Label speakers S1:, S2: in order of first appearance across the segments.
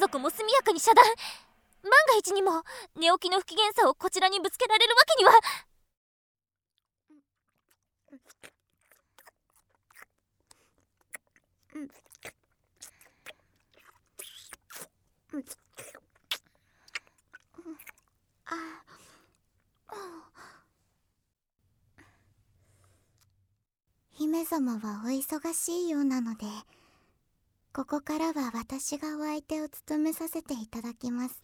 S1: とこも速やかに遮断。万が一にも寝起きの不機嫌さをこちらにぶつけられるわけには。
S2: 姫様はお忙しいようなので、ここからは私がお相手を務めさせていただきます。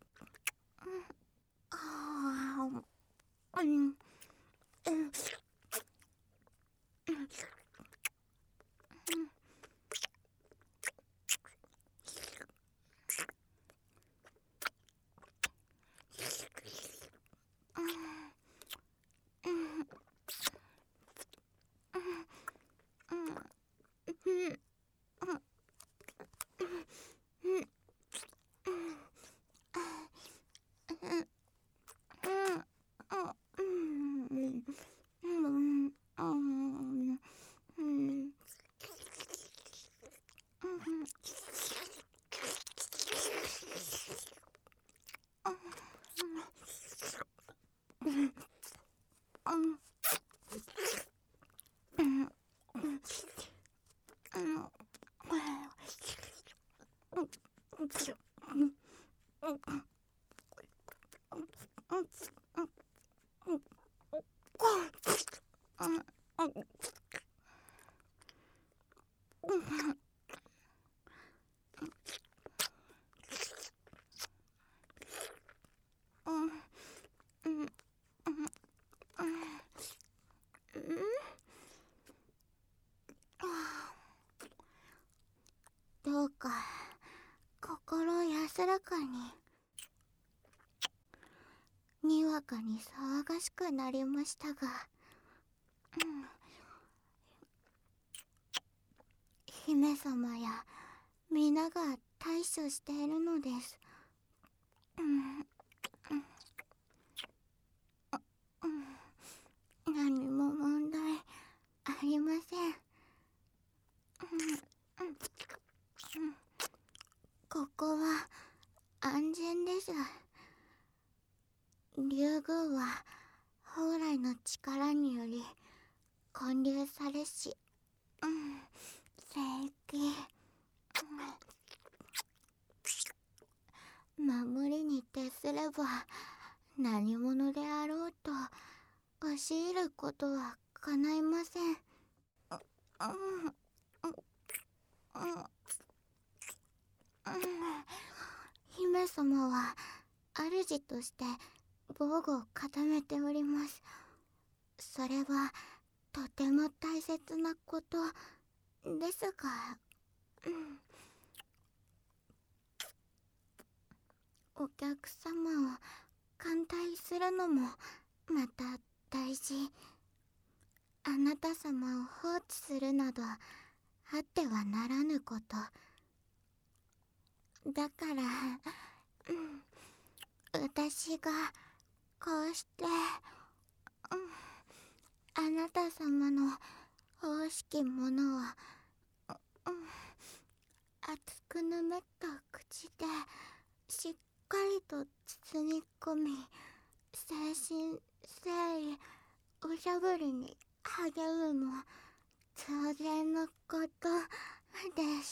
S2: どうか心安らかに。にわかに騒がしくなりましたが、姫様や皆が対処しているのです。何も問題ありません。ここは安全です。竜宮は蓬莱の力により建立されし、聖域、守りに徹すれば何者であろうと押し入ることは叶いません。姫様は主として防具を固めております。それはとても大切なことですが、お客様を歓待するのもまた大事。あなた様を放置するなどあってはならぬこと。だから、私がこうして、あなた様の欲しきものを、熱くぬめった口でしっかりと包み込み、誠心誠意おしゃぶりに励むも当然のことです。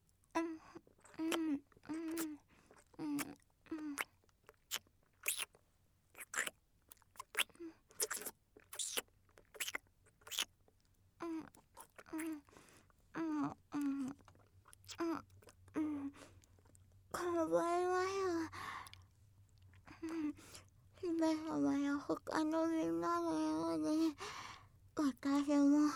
S2: 構いません。姫様や他のみんなのように私も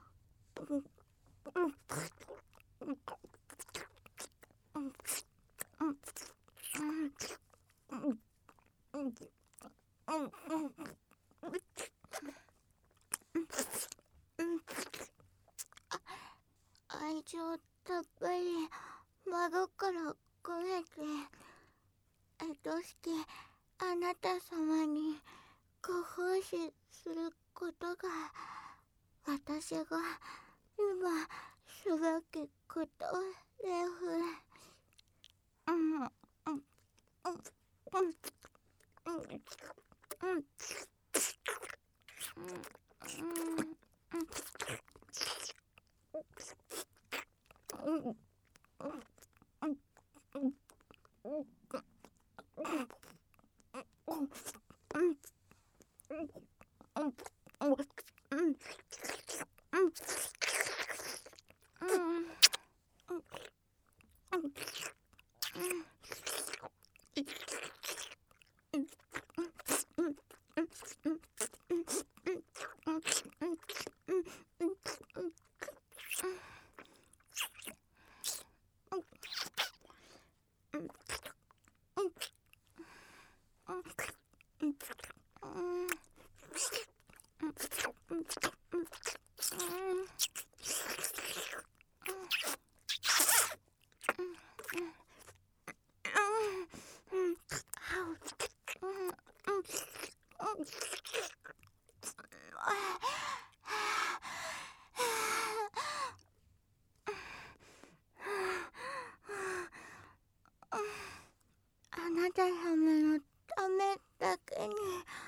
S2: 愛情たっぷり真心込めて愛しきあなた様にご奉仕することが私が今すべきことです。 あなた様のためだけに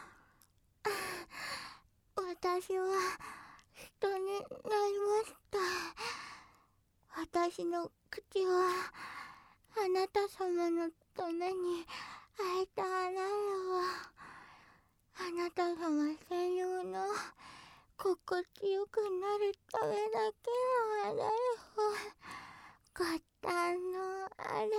S2: 私は人になりました。私の口はあなた様のために開いた穴よ。あなた様専用の心地よくなるためだけの穴よ。ご堪能あれ。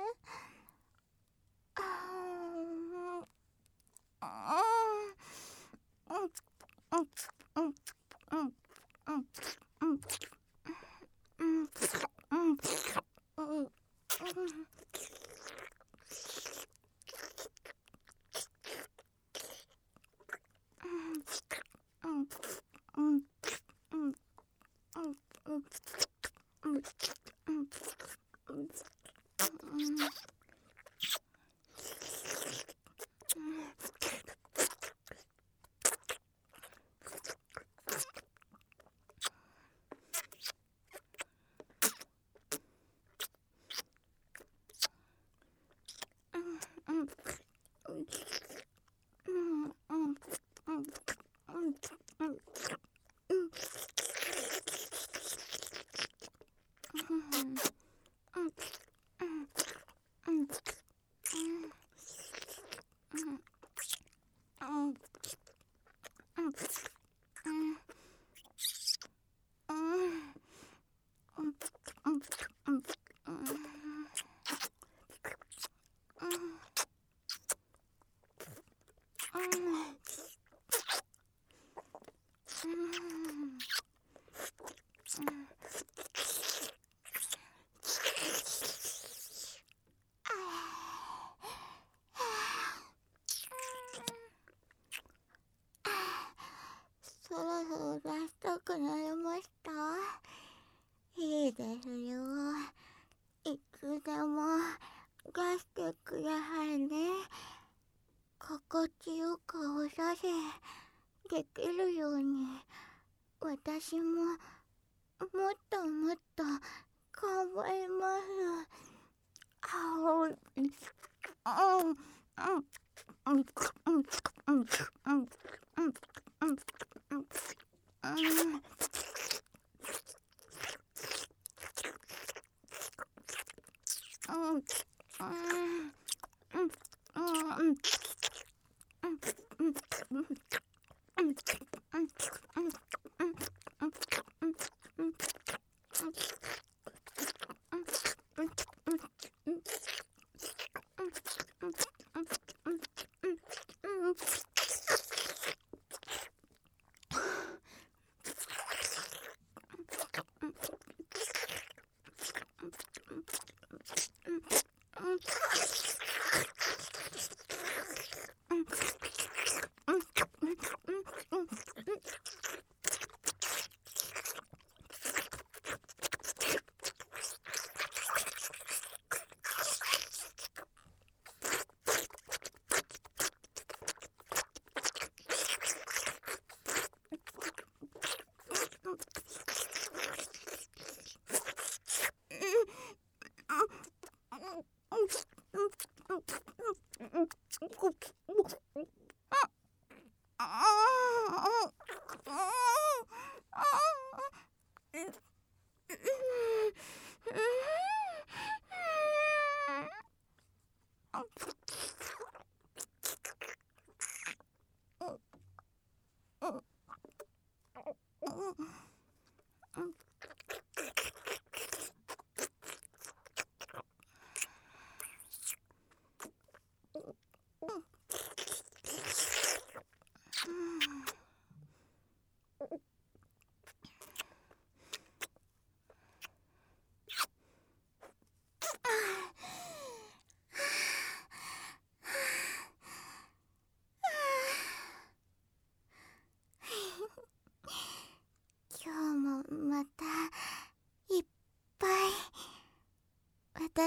S2: そろそろ出したくなりました。いいですよ。いつでも出してくださいね。心地よくおさせできるように私ももっともっと頑張ります。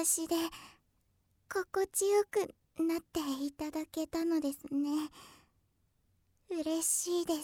S2: しで心地よくなっていただけたのですね。嬉しいです。